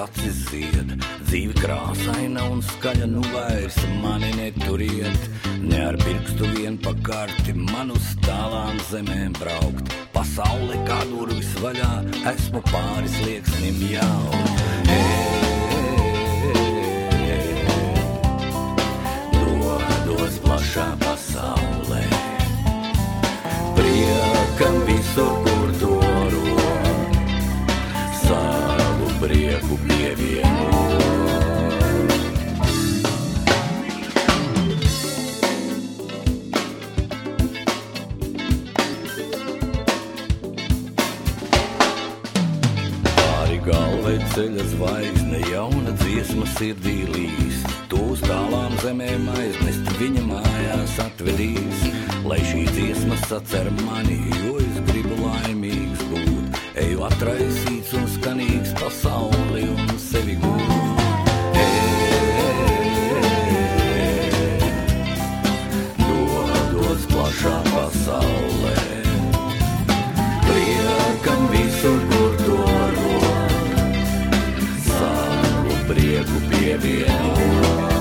acis zied, dzīve krāsaina un skaļa, nu vairs mani neturiet. Ne ar pirkstu vien pa karti man uz tālām zemēm braukt. Pasaule kā durvis vaļā, esmu pāri slieksnim jau. Dodos plašā pasaulē, priekam visur, kur doru, savu prieku pievienu. Pāri galvai ceļa zvaigzne, jauna dziesma sirdī līst. Tu uz tālām zemēm aiznest, viņa mājās atvedīs. Lai šī dziesma sacer mani, jo es gribu laimīgs būt. Eju atraisīts un skanīgs pasauli un sevi gūt. Dodos plašā pasaulē, priekam visur, kur doru, savu prieku pievienu.